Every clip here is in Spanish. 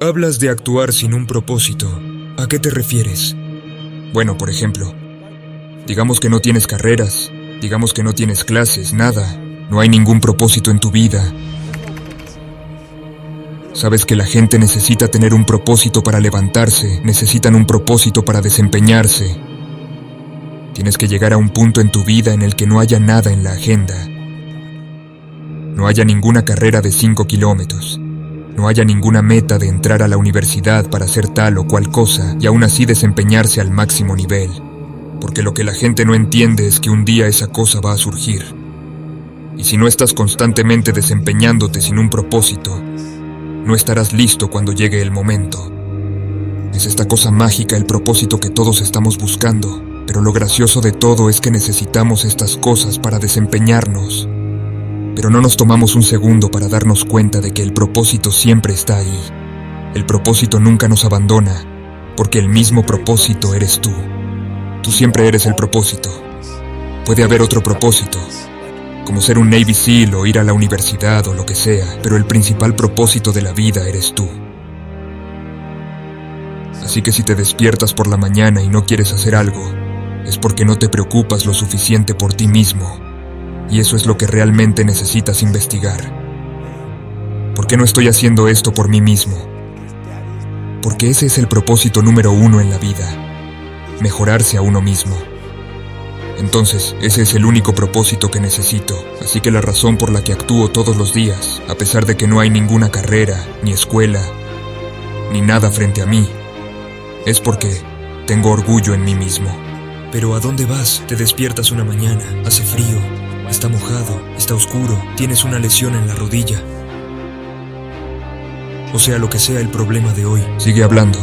Hablas de actuar sin un propósito. ¿A qué te refieres? Bueno, por ejemplo, digamos que no tienes carreras, digamos que no tienes clases, nada, no hay ningún propósito en tu vida. Sabes que la gente necesita tener un propósito para levantarse, necesitan un propósito para desempeñarse. Tienes que llegar a un punto en tu vida en el que no haya nada en la agenda. No haya ninguna carrera de 5 kilómetros. No haya ninguna meta de entrar a la universidad para hacer tal o cual cosa y aún así desempeñarse al máximo nivel. Porque lo que la gente no entiende es que un día esa cosa va a surgir. Y si no estás constantemente desempeñándote sin un propósito, no estarás listo cuando llegue el momento. Es esta cosa mágica el propósito que todos estamos buscando, pero lo gracioso de todo es que necesitamos estas cosas para desempeñarnos. Pero no nos tomamos un segundo para darnos cuenta de que el propósito siempre está ahí. El propósito nunca nos abandona, porque el mismo propósito eres tú. Tú siempre eres el propósito. Puede haber otro propósito, como ser un Navy SEAL o ir a la universidad o lo que sea, pero el principal propósito de la vida eres tú. Así que si te despiertas por la mañana y no quieres hacer algo, es porque no te preocupas lo suficiente por ti mismo. Y eso es lo que realmente necesitas investigar. ¿Por qué no estoy haciendo esto por mí mismo? Porque ese es el propósito número 1 en la vida: mejorarse a uno mismo. Entonces, ese es el único propósito que necesito, así que la razón por la que actúo todos los días, a pesar de que no hay ninguna carrera, ni escuela, ni nada frente a mí, es porque tengo orgullo en mí mismo. Pero ¿a dónde vas? Te despiertas una mañana, hace frío, está mojado, está oscuro, tienes una lesión en la rodilla. O sea, lo que sea el problema de hoy. Sigue hablando.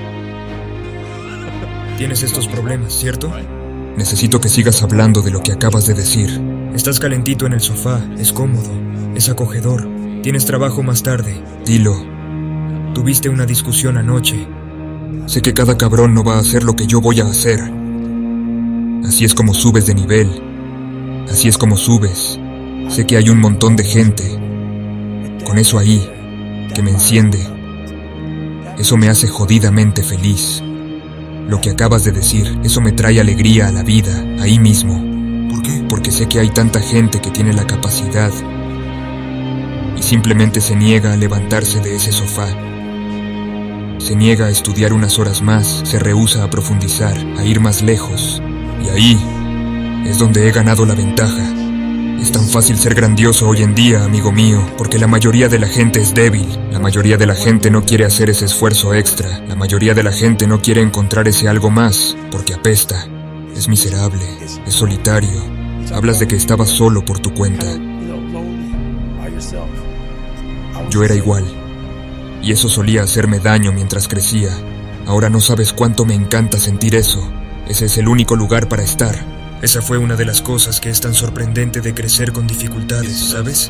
Tienes estos problemas, ¿cierto? Necesito que sigas hablando de lo que acabas de decir. Estás calentito en el sofá, es cómodo, es acogedor. Tienes trabajo más tarde. Dilo. Tuviste una discusión anoche. Sé que cada cabrón no va a hacer lo que yo voy a hacer. Así es como subes de nivel. Así es como subes. Sé que hay un montón de gente con eso ahí, que me enciende. Eso me hace jodidamente feliz. Lo que acabas de decir, eso me trae alegría a la vida, ahí mismo. ¿Por qué? Porque sé que hay tanta gente que tiene la capacidad y simplemente se niega a levantarse de ese sofá. Se niega a estudiar unas horas más, se rehúsa a profundizar, a ir más lejos. Y ahí es donde he ganado la ventaja. Es tan fácil ser grandioso hoy en día, amigo mío, porque la mayoría de la gente es débil. La mayoría de la gente no quiere hacer ese esfuerzo extra. La mayoría de la gente no quiere encontrar ese algo más, porque apesta. Es miserable, es solitario. Hablas de que estabas solo por tu cuenta. Yo era igual. Y eso solía hacerme daño mientras crecía. Ahora no sabes cuánto me encanta sentir eso. Ese es el único lugar para estar. Esa fue una de las cosas que es tan sorprendente de crecer con dificultades, ¿sabes?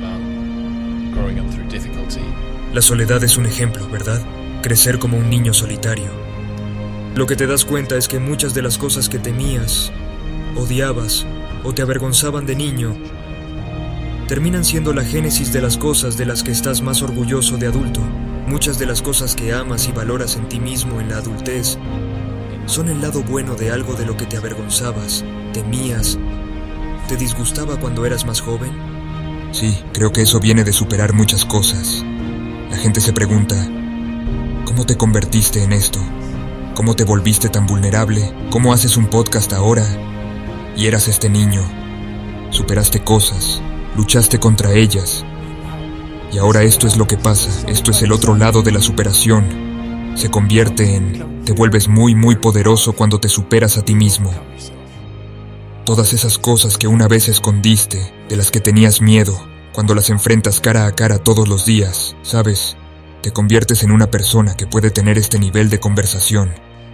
La soledad es un ejemplo, ¿verdad? Crecer como un niño solitario. Lo que te das cuenta es que muchas de las cosas que temías, odiabas o te avergonzaban de niño terminan siendo la génesis de las cosas de las que estás más orgulloso de adulto. Muchas de las cosas que amas y valoras en ti mismo en la adultez son el lado bueno de algo de lo que te avergonzabas, temías, te disgustaba cuando eras más joven. Sí, creo que eso viene de superar muchas cosas. La gente se pregunta, ¿cómo te convertiste en esto? ¿Cómo te volviste tan vulnerable? ¿Cómo haces un podcast ahora? Y eras este niño. Superaste cosas, luchaste contra ellas. Y ahora esto es lo que pasa, esto es el otro lado de la superación. Se convierte en... Te vuelves muy, muy poderoso cuando te superas a ti mismo. Todas esas cosas que una vez escondiste, de las que tenías miedo, cuando las enfrentas cara a cara todos los días, ¿sabes? Te conviertes en una persona que puede tener este nivel de conversación.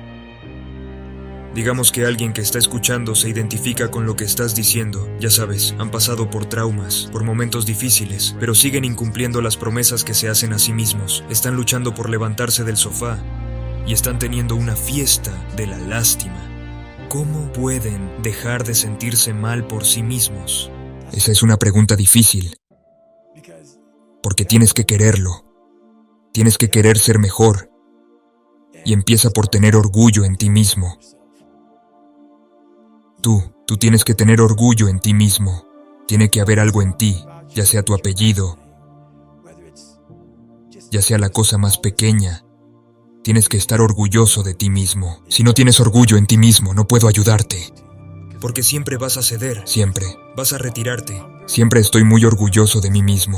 Digamos que alguien que está escuchando se identifica con lo que estás diciendo. Ya sabes, han pasado por traumas, por momentos difíciles, pero siguen incumpliendo las promesas que se hacen a sí mismos. Están luchando por levantarse del sofá y están teniendo una fiesta de la lástima. ¿Cómo pueden dejar de sentirse mal por sí mismos? Esa es una pregunta difícil, porque tienes que quererlo. Tienes que querer ser mejor. Y empieza por tener orgullo en ti mismo. Tú tienes que tener orgullo en ti mismo. Tiene que haber algo en ti, ya sea tu apellido, ya sea la cosa más pequeña. Tienes que estar orgulloso de ti mismo. Si no tienes orgullo en ti mismo, no puedo ayudarte. Porque siempre vas a ceder. Siempre. Vas a retirarte. Siempre estoy muy orgulloso de mí mismo.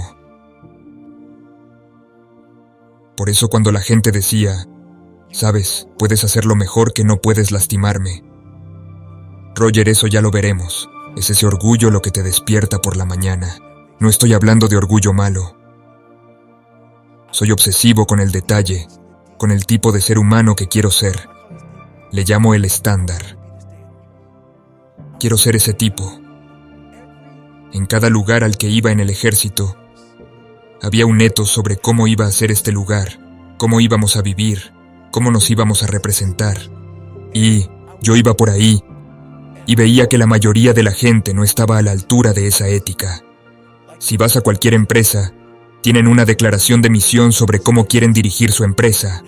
Por eso cuando la gente decía, sabes, puedes hacerlo mejor que no puedes lastimarme. Roger, eso ya lo veremos. Es ese orgullo lo que te despierta por la mañana. No estoy hablando de orgullo malo. Soy obsesivo con el detalle, con el tipo de ser humano que quiero ser. Le llamo el estándar. Quiero ser ese tipo. En cada lugar al que iba en el ejército, había un etos sobre cómo iba a ser este lugar, cómo íbamos a vivir, cómo nos íbamos a representar. Y yo iba por ahí, y veía que la mayoría de la gente no estaba a la altura de esa ética. Si vas a cualquier empresa, tienen una declaración de misión sobre cómo quieren dirigir su empresa.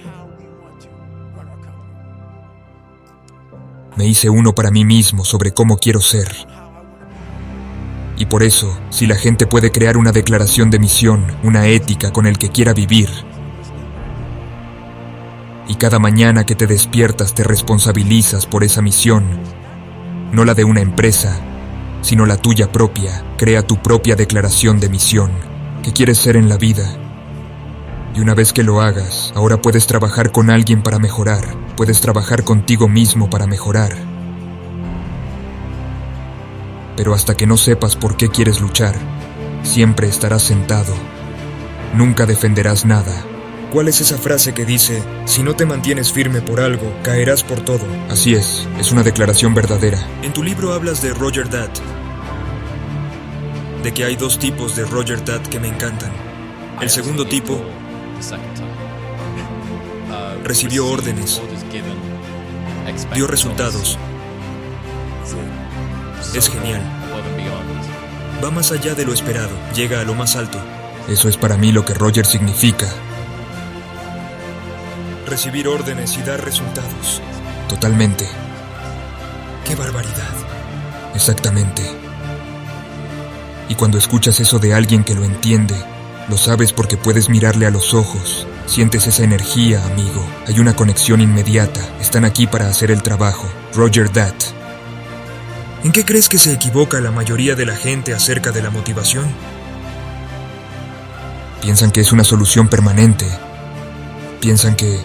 Me hice uno para mí mismo sobre cómo quiero ser. Y por eso, si la gente puede crear una declaración de misión, una ética con el que quiera vivir, y cada mañana que te despiertas te responsabilizas por esa misión, no la de una empresa, sino la tuya propia, crea tu propia declaración de misión. ¿Qué quieres ser en la vida? Y una vez que lo hagas, ahora puedes trabajar con alguien para mejorar, puedes trabajar contigo mismo para mejorar. Pero hasta que no sepas por qué quieres luchar, siempre estarás sentado. Nunca defenderás nada. ¿Cuál es esa frase que dice, si no te mantienes firme por algo, caerás por todo? Así es una declaración verdadera. En tu libro hablas de Roger Datt, de que hay dos tipos de Roger Datt que me encantan. El segundo tipo recibió órdenes, dio resultados. Es genial. Va más allá de lo esperado, llega a lo más alto. Eso es para mí lo que Roger significa. Recibir órdenes y dar resultados. Totalmente. ¡Qué barbaridad! Exactamente. Y cuando escuchas eso de alguien que lo entiende, lo sabes porque puedes mirarle a los ojos. Sientes esa energía, amigo. Hay una conexión inmediata. Están aquí para hacer el trabajo. Roger Datt. ¿En qué crees que se equivoca la mayoría de la gente acerca de la motivación? Piensan que es una solución permanente. Piensan que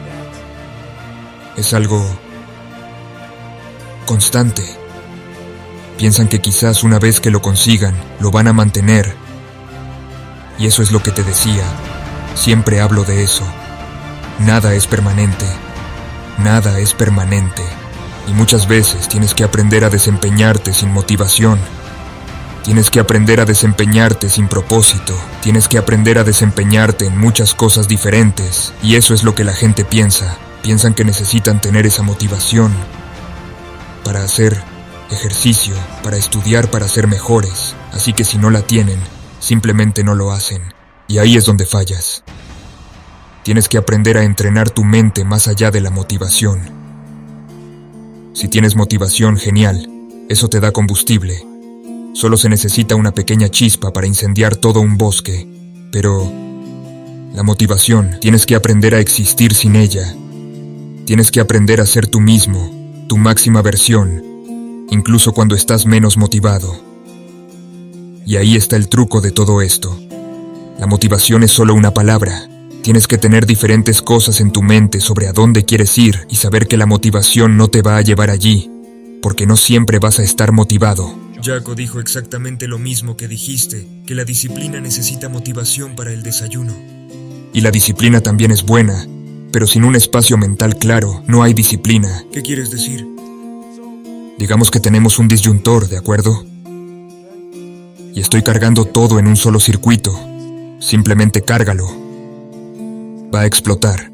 es algo constante. Piensan que quizás una vez que lo consigan, lo van a mantener. Y eso es lo que te decía. Siempre hablo de eso. Nada es permanente. Nada es permanente. Y muchas veces tienes que aprender a desempeñarte sin motivación. Tienes que aprender a desempeñarte sin propósito. Tienes que aprender a desempeñarte en muchas cosas diferentes. Y eso es lo que la gente piensa. Piensan que necesitan tener esa motivación para hacer ejercicio, para estudiar, para ser mejores. Así que si no la tienen, simplemente no lo hacen. Y ahí es donde fallas. Tienes que aprender a entrenar tu mente más allá de la motivación. Si tienes motivación, genial. Eso te da combustible. Solo se necesita una pequeña chispa para incendiar todo un bosque. Pero la motivación, tienes que aprender a existir sin ella. Tienes que aprender a ser tú mismo, tu máxima versión, incluso cuando estás menos motivado. Y ahí está el truco de todo esto. La motivación es solo una palabra. Tienes que tener diferentes cosas en tu mente sobre a dónde quieres ir y saber que la motivación no te va a llevar allí, porque no siempre vas a estar motivado. Jaco dijo exactamente lo mismo que dijiste, que la disciplina necesita motivación para el desayuno. Y la disciplina también es buena, pero sin un espacio mental claro, no hay disciplina. ¿Qué quieres decir? Digamos que tenemos un disyuntor, ¿de acuerdo? Y estoy cargando todo en un solo circuito. Simplemente cárgalo. Va a explotar.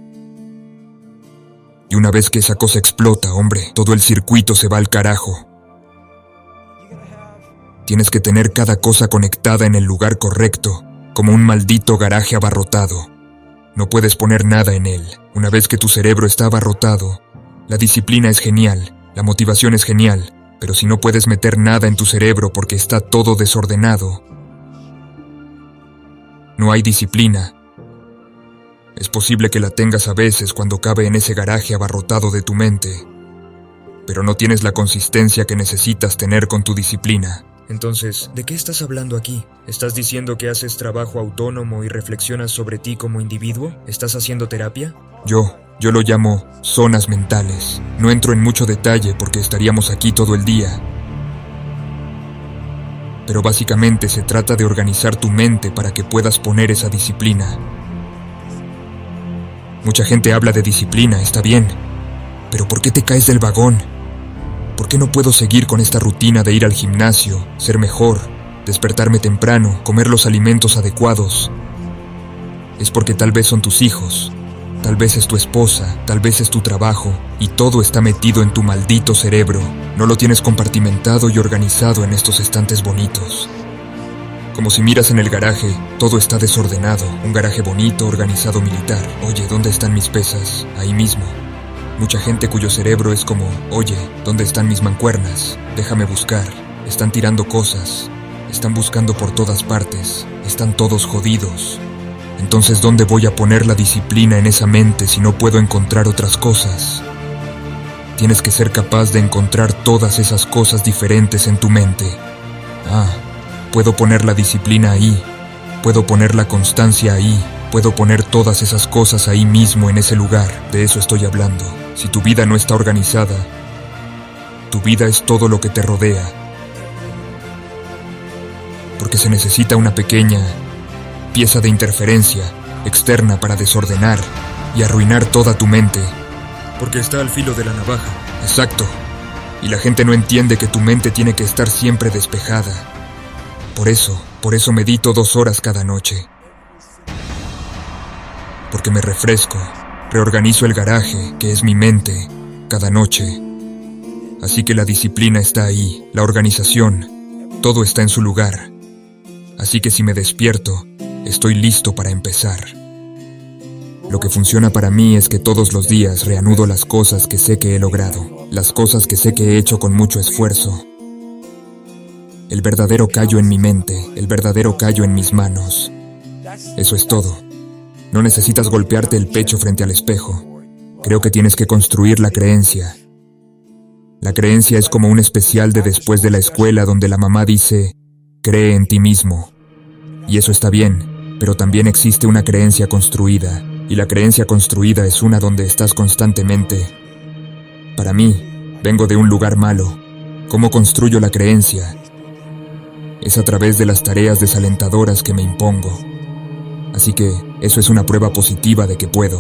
Y una vez que esa cosa explota, hombre, todo el circuito se va al carajo. Tienes que tener cada cosa conectada en el lugar correcto, como un maldito garaje abarrotado. No puedes poner nada en él. Una vez que tu cerebro está abarrotado, la disciplina es genial, la motivación es genial, pero si no puedes meter nada en tu cerebro porque está todo desordenado, no hay disciplina. Es posible que la tengas a veces cuando cabe en ese garaje abarrotado de tu mente, pero no tienes la consistencia que necesitas tener con tu disciplina. Entonces, ¿de qué estás hablando aquí? ¿Estás diciendo que haces trabajo autónomo y reflexionas sobre ti como individuo? ¿Estás haciendo terapia? Yo lo llamo zonas mentales. No entro en mucho detalle porque estaríamos aquí todo el día. Pero básicamente se trata de organizar tu mente para que puedas poner esa disciplina. Mucha gente habla de disciplina, está bien, pero ¿por qué te caes del vagón? ¿Por qué no puedo seguir con esta rutina de ir al gimnasio, ser mejor, despertarme temprano, comer los alimentos adecuados? Es porque tal vez son tus hijos, tal vez es tu esposa, tal vez es tu trabajo, y todo está metido en tu maldito cerebro. No lo tienes compartimentado y organizado en estos estantes bonitos. Como si miras en el garaje, todo está desordenado, un garaje bonito, organizado militar. Oye, ¿dónde están mis pesas? Ahí mismo. Mucha gente cuyo cerebro es como, oye, ¿dónde están mis mancuernas? Déjame buscar. Están tirando cosas. Están buscando por todas partes. Están todos jodidos. Entonces, ¿dónde voy a poner la disciplina en esa mente si no puedo encontrar otras cosas? Tienes que ser capaz de encontrar todas esas cosas diferentes en tu mente. Puedo poner la disciplina ahí. Puedo poner la constancia ahí. Puedo poner todas esas cosas ahí mismo en ese lugar. De eso estoy hablando. Si tu vida no está organizada, tu vida es todo lo que te rodea. Porque se necesita una pequeña pieza de interferencia externa para desordenar y arruinar toda tu mente. Porque está al filo de la navaja. Exacto. Y la gente no entiende que tu mente tiene que estar siempre despejada. Por eso medito 2 horas cada noche. Porque me refresco, reorganizo el garaje, que es mi mente, cada noche. Así que la disciplina está ahí, la organización, todo está en su lugar. Así que si me despierto, estoy listo para empezar. Lo que funciona para mí es que todos los días reanudo las cosas que sé que he logrado, las cosas que sé que he hecho con mucho esfuerzo. El verdadero callo en mi mente, el verdadero callo en mis manos. Eso es todo. No necesitas golpearte el pecho frente al espejo. Creo que tienes que construir la creencia. La creencia es como un especial de después de la escuela donde la mamá dice, cree en ti mismo. Y eso está bien, pero también existe una creencia construida, y la creencia construida es una donde estás constantemente. Para mí, vengo de un lugar malo. ¿Cómo construyo la creencia? Es a través de las tareas desalentadoras que me impongo. Así que eso es una prueba positiva de que puedo.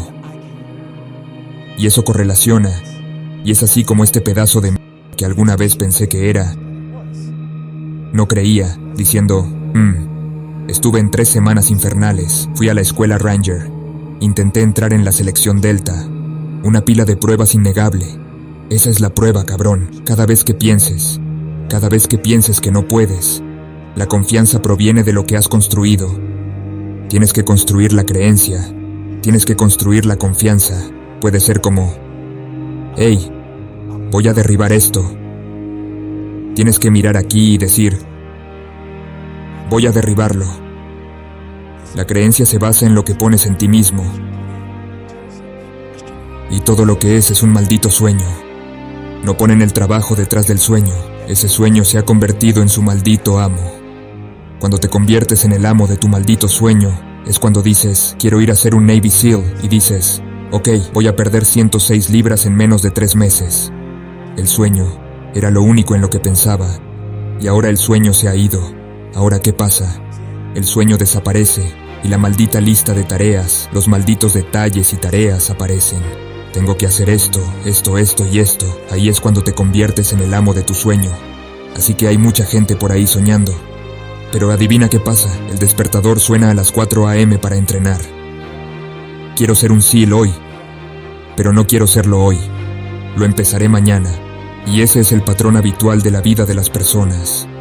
Y eso correlaciona, y es así como este pedazo de que alguna vez pensé que era. No creía, diciendo, estuve en 3 semanas infernales, fui a la escuela Ranger, intenté entrar en la selección Delta, una pila de pruebas innegable. Esa es la prueba, cabrón, cada vez que pienses que no puedes, la confianza proviene de lo que has construido. Tienes que construir la creencia, tienes que construir la confianza. Puede ser como, hey, voy a derribar esto. Tienes que mirar aquí y decir, voy a derribarlo. La creencia se basa en lo que pones en ti mismo. Y todo lo que es un maldito sueño. No ponen el trabajo detrás del sueño. Ese sueño se ha convertido en su maldito amo. Cuando te conviertes en el amo de tu maldito sueño, es cuando dices, quiero ir a ser un Navy SEAL, y dices, ok, voy a perder 106 libras en menos de 3 meses. El sueño era lo único en lo que pensaba, y ahora el sueño se ha ido. Ahora, ¿qué pasa? El sueño desaparece, y la maldita lista de tareas, los malditos detalles y tareas aparecen. Tengo que hacer esto y esto. Ahí es cuando te conviertes en el amo de tu sueño. Así que hay mucha gente por ahí soñando. Pero adivina qué pasa, el despertador suena a las 4 a.m. para entrenar. Quiero ser un SEAL hoy, pero no quiero serlo hoy. Lo empezaré mañana, y ese es el patrón habitual de la vida de las personas.